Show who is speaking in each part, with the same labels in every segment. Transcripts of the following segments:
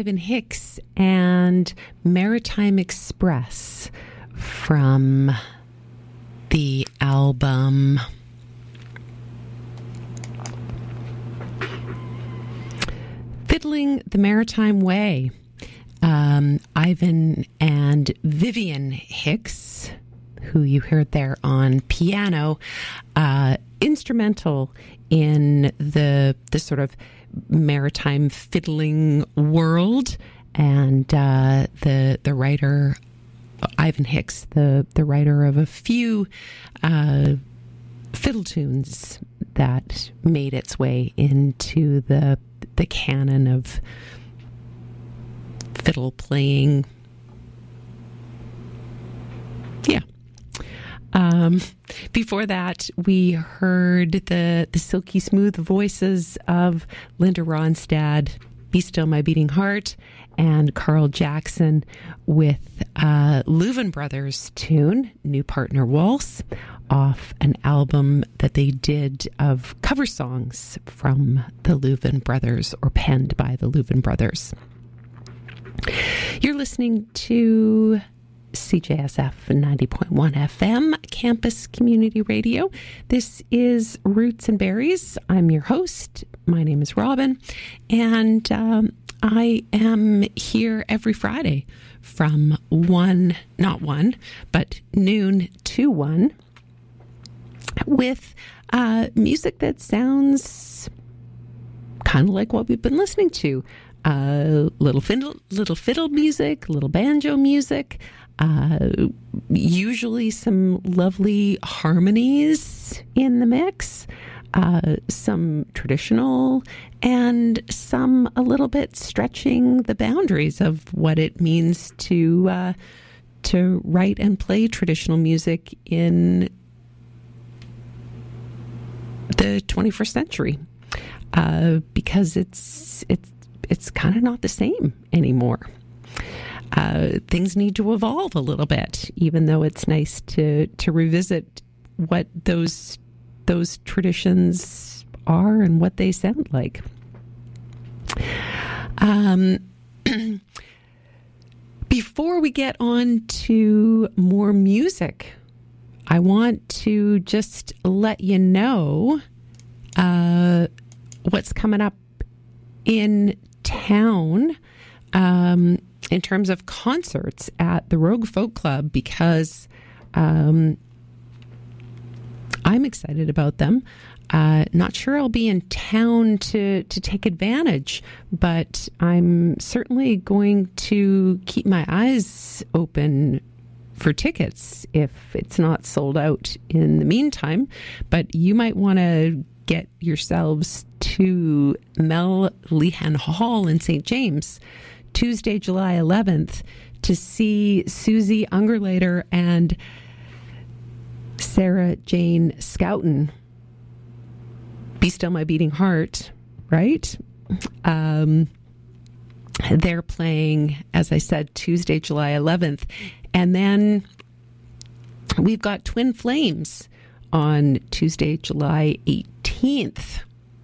Speaker 1: Ivan Hicks and Maritime Express from the album Fiddling the Maritime Way. Ivan and Vivian Hicks, who you heard there on piano, instrumental in the sort of maritime fiddling world, and the writer Ivan Hicks, the writer of a few fiddle tunes that made its way into the canon of fiddle playing. Yeah. Before that, we heard the silky smooth voices of Linda Ronstadt, Be Still My Beating Heart, and Carl Jackson with Louvin Brothers tune, New Partner Waltz, off an album that they did of cover songs from the Louvin Brothers, or penned by the Louvin Brothers. You're listening to CJSF 90.1 FM, Campus Community Radio. This is Roots and Berries. I'm your host. My name is Robin, and I am here every Friday from noon to 1 with music that sounds kind of like what we've been listening to. Little fiddle music, little banjo music, usually some lovely harmonies in the mix, some traditional, and some a little bit stretching the boundaries of what it means to write and play traditional music in the 21st century, because it's kind of not the same anymore. Things need to evolve a little bit, even though it's nice to revisit what those traditions are and what they sound like. Before we get on to more music, I want to just let you know what's coming up in town in terms of concerts at the Rogue Folk Club, because I'm excited about them. Not sure I'll be in town to take advantage, but I'm certainly going to keep my eyes open for tickets if it's not sold out in the meantime. But you might want to get yourselves to Mel Lehan Hall in St. James, Tuesday, July 11th, to see Susie Ungerleider and Sarah Jane Scouten. Be Still My Beating Heart, right? They're playing, as I said, Tuesday, July 11th. And then we've got Twin Flames on Tuesday, July 18th.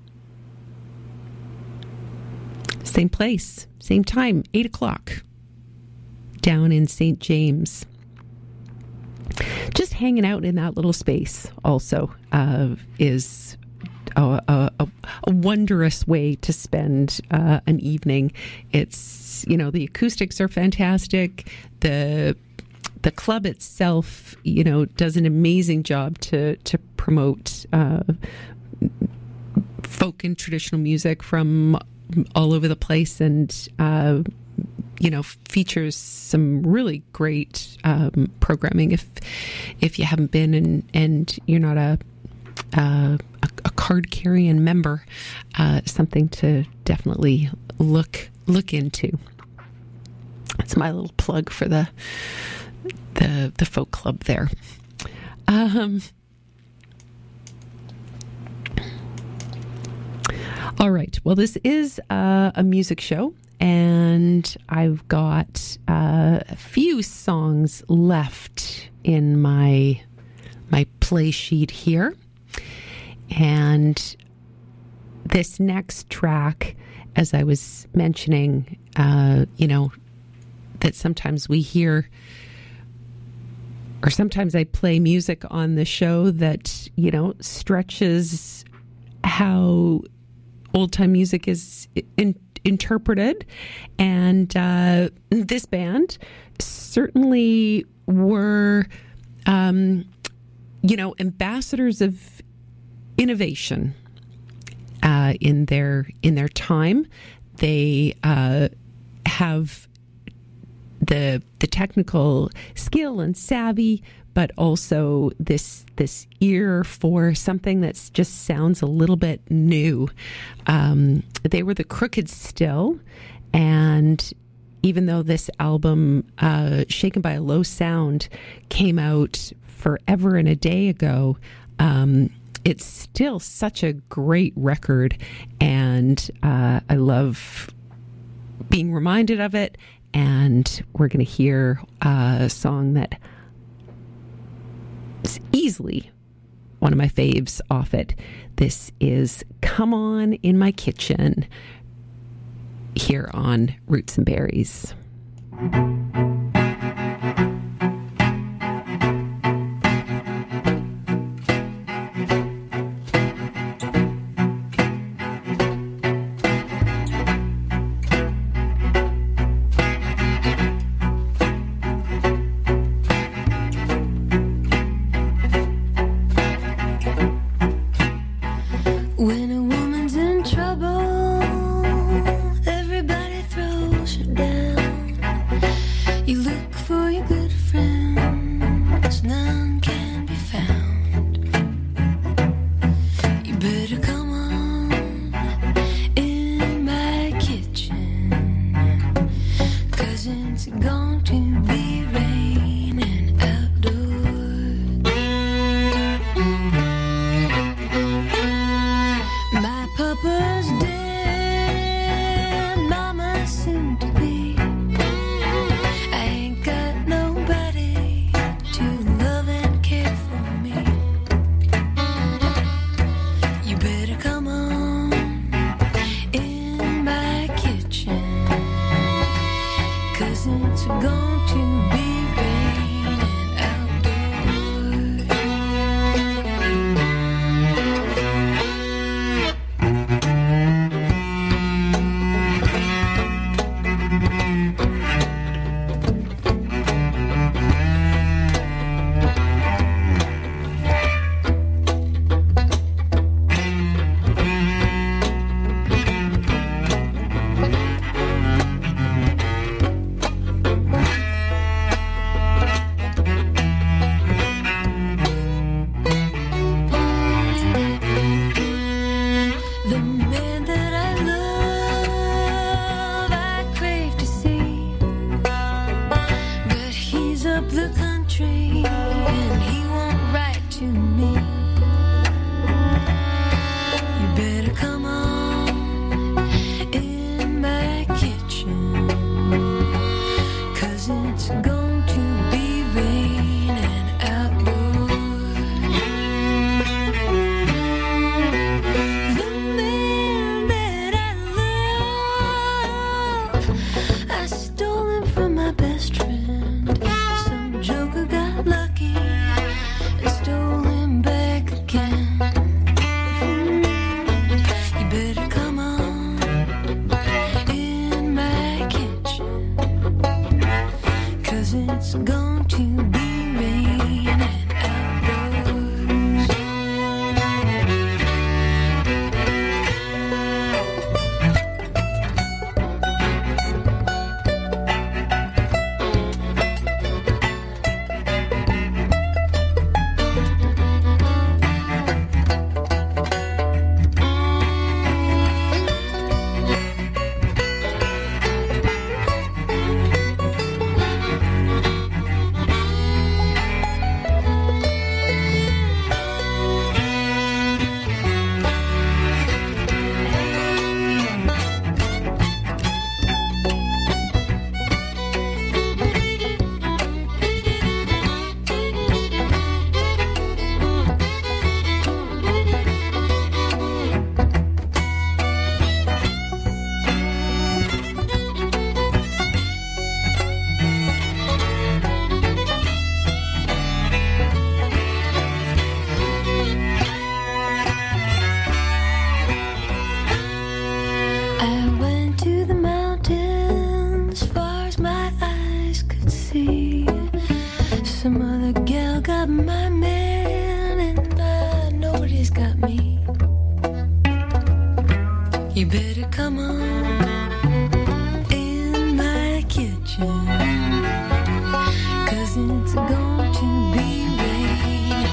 Speaker 1: Same place, same time, 8 o'clock, down in St. James. Just hanging out in that little space also is a wondrous way to spend an evening. It's, the acoustics are fantastic. The club itself, does an amazing job to promote folk and traditional music from all over the place, and features some really great programming. If you haven't been and you're not a card carrying member, something to definitely look into. That's my little plug for the folk club there. All right. Well, this is a music show, and I've got a few songs left in my play sheet here. And this next track as I was mentioning, that sometimes we hear, or sometimes I play music on the show that, stretches how old-time music is interpreted. And this band certainly were, ambassadors of innovation in their time. They have the technical skill and savvy, but also this ear for something that's just sounds a little bit new. They were the Crooked Still, and even though this album, Shaken by a Low Sound, came out forever and a day ago, it's still such a great record, and I love being reminded of it. And we're going to hear a song that is easily one of my faves off it. This is Come On in My Kitchen, here on Roots and Berries.
Speaker 2: When a woman's in trouble, everybody throws her down. You look for your good friends, none can be found. You better come on in my kitchen, 'cause it's going to be raining outdoors. My papa's dead, mama soon to be. I ain't got nobody to love and care for me. You better come on in my kitchen, 'cause it's going to be raining outdoors. The man that I love, I crave to see, but he's up the country and he won't write to me. You better come on in my kitchen, 'cause it's going to be raining outdoors. The man that I love, I stole him from my best friend. Some joker got lucky and stole him back. gal got my man and nobody's got me. You better come on in my kitchen, 'cause it's going to be rain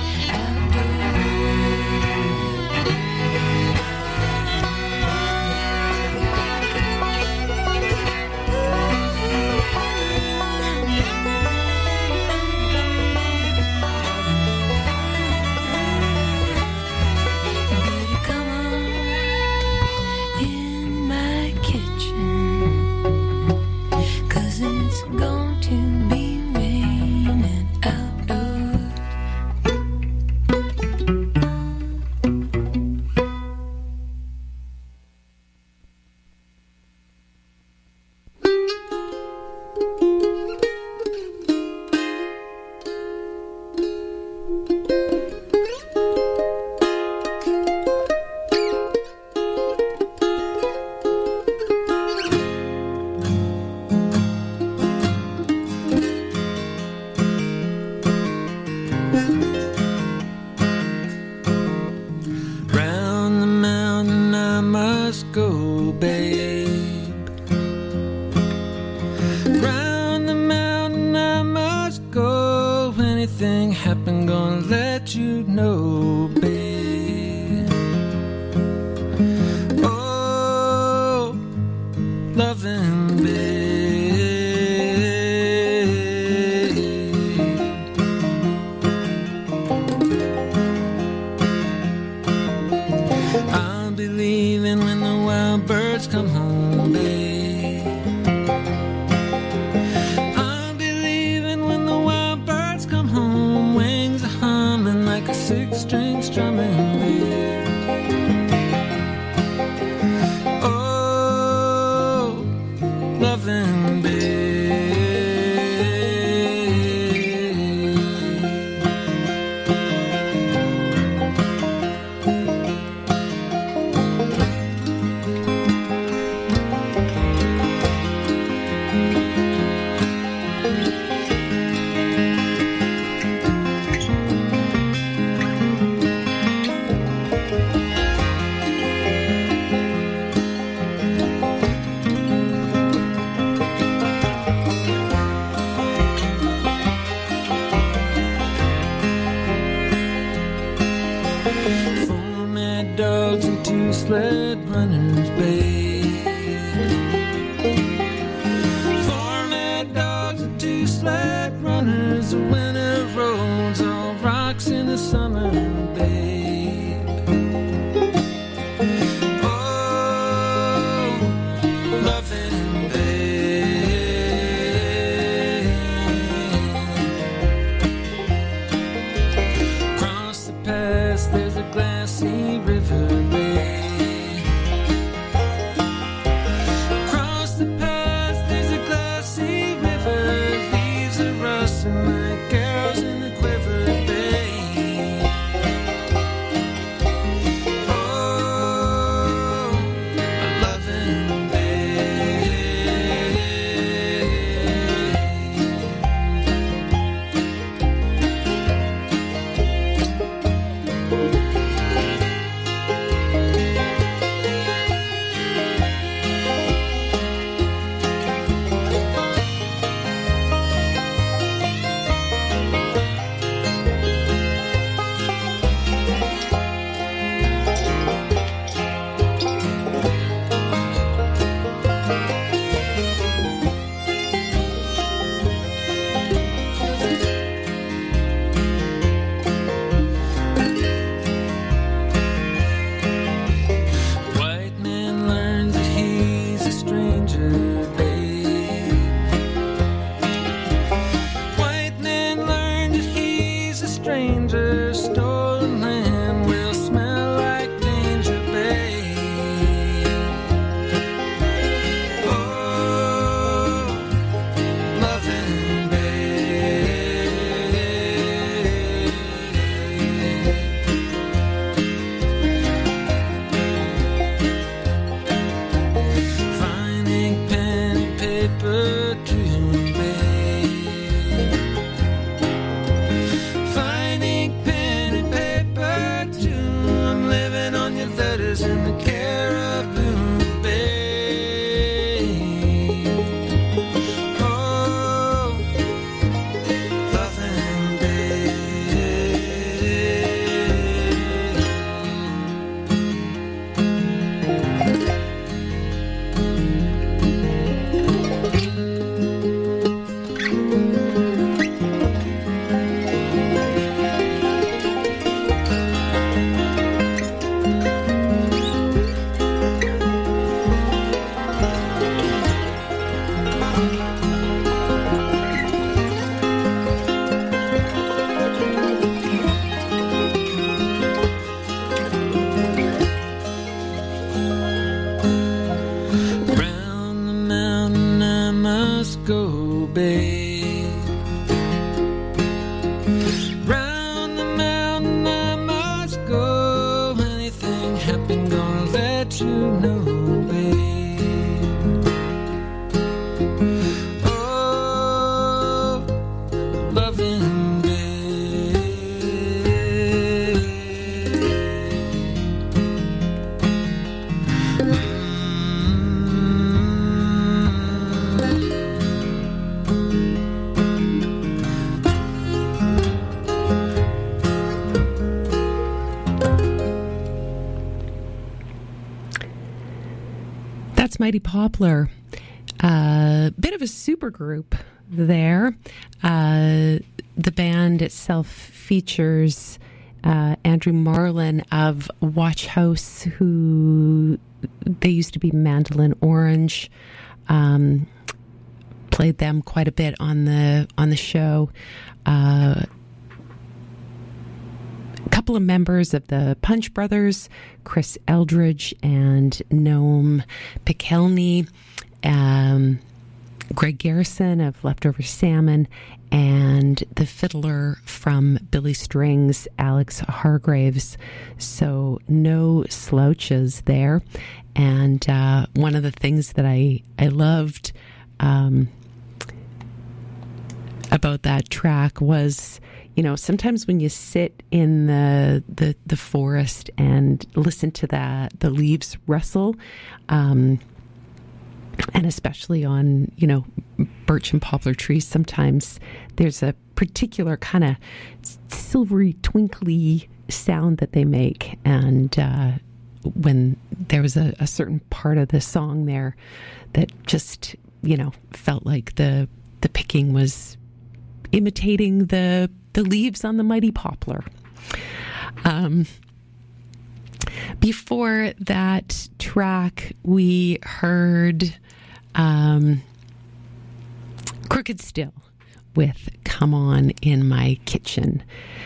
Speaker 1: Mighty Poplar, bit of a super group there. The band itself features Andrew Marlin of Watch House, who they used to be Mandolin Orange. Played them quite a bit on the show. A couple of members of the Punch Brothers, Chris Eldridge and Noam Pikelny, Greg Garrison of Leftover Salmon, and the fiddler from Billy Strings, Alex Hargraves. So no slouches there. And one of the things that I loved about that track was, you know, sometimes when you sit in the forest and listen to the leaves rustle, and especially on, you know, birch and poplar trees, sometimes there's a particular kind of silvery, twinkly sound that they make. And when there was a certain part of the song there that just, you know, felt like the picking was imitating the leaves on the mighty poplar. Before that track, we heard Crooked Still with Come On in My Kitchen.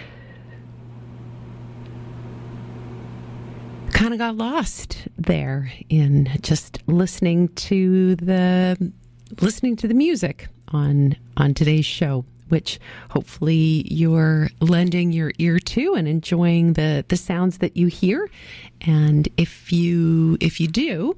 Speaker 1: Kind of got lost there in just listening to the music on today's show, which hopefully you're lending your ear to and enjoying the sounds that you hear. And if you do,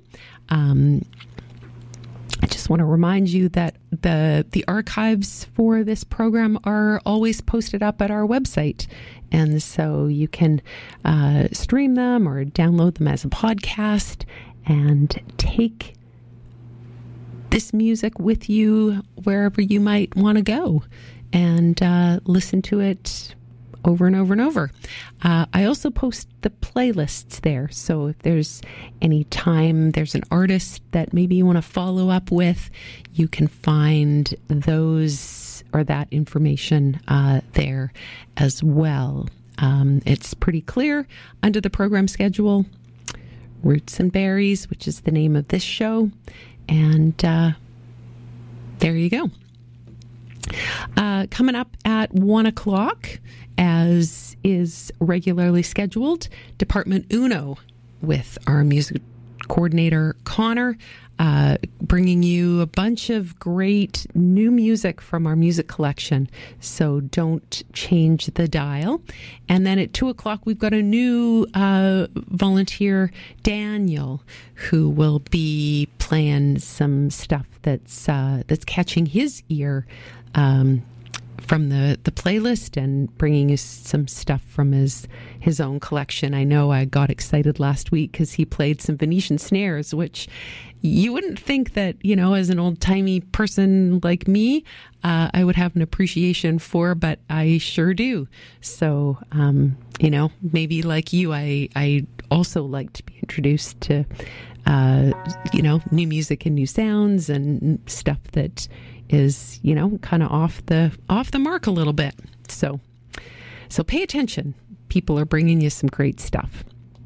Speaker 1: I just want to remind you that the archives for this program are always posted up at our website. And so you can stream them or download them as a podcast and take this music with you wherever you might want to go and listen to it over and over and over. I also post the playlists there. So if there's any time there's an artist that maybe you want to follow up with, you can find those or that information there as well. It's pretty clear under the program schedule. Roots and Berries, which is the name of this show. And there you go. Coming up at 1 o'clock, as is regularly scheduled, Department Uno with our music coordinator, Connor, bringing you a bunch of great new music from our music collection. So don't change the dial. And then at 2 o'clock, we've got a new volunteer, Daniel, who will be playing some stuff that's catching his ear from the playlist and bringing us some stuff from his own collection. I know I got excited last week because he played some Venetian snares, which you wouldn't think that, you know, as an old-timey person like me, I would have an appreciation for, but I sure do. So, you know, maybe like you, I also like to be introduced to, you know, new music and new sounds and stuff that is, you know, kind of off the mark a little bit. So pay attention. People are bringing you some great stuff.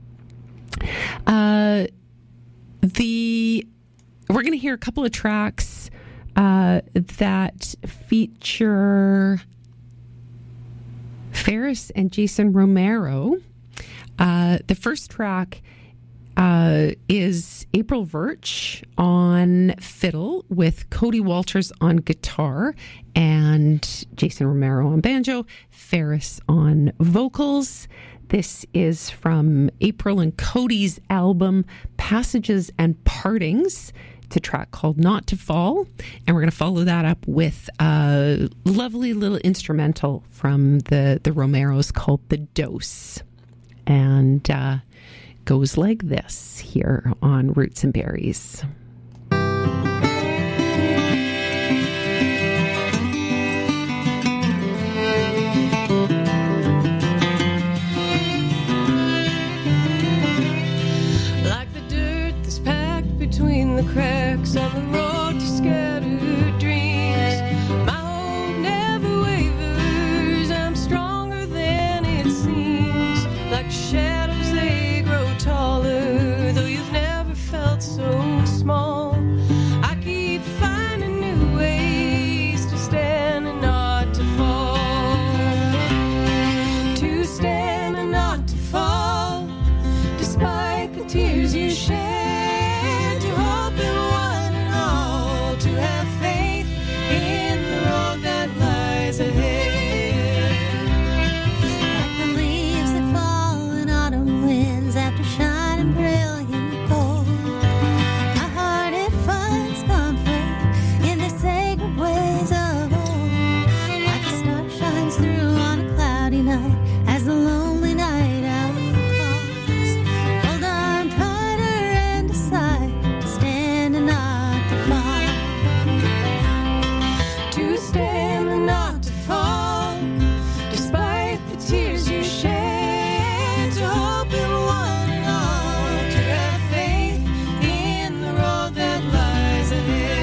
Speaker 1: We're going to hear a couple of tracks that feature Ferris and Jason Romero. The first track is April Virch on fiddle with Cody Walters on guitar and Jason Romero on banjo, Ferris on vocals. This is from April and Cody's album Passages and Partings. It's a track called Not to Fall, and we're going to follow that up with a lovely little instrumental from the Romeros called The Dose. And goes like this here on Roots and Berries.
Speaker 3: Like the dirt that's packed between the cracks
Speaker 2: as the lonely night out falls. Hold on, putter, and decide to stand and not to fall. To stand and not to fall, despite the tears you shed. To hope in one and all, to have faith in the road that lies ahead.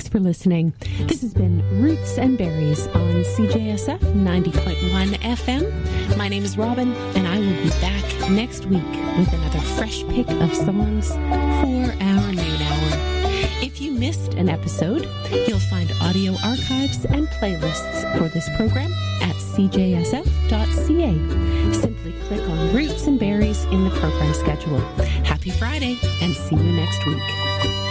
Speaker 1: Thanks for listening. This has been Roots and Berries on CJSF 90.1 FM. My name is Robin, and I will be back next week with another fresh pick of songs for our noon hour. If you missed an episode, you'll find audio archives and playlists for this program at cjsf.ca. Simply click on Roots and Berries in the program schedule. Happy Friday, and see you next week.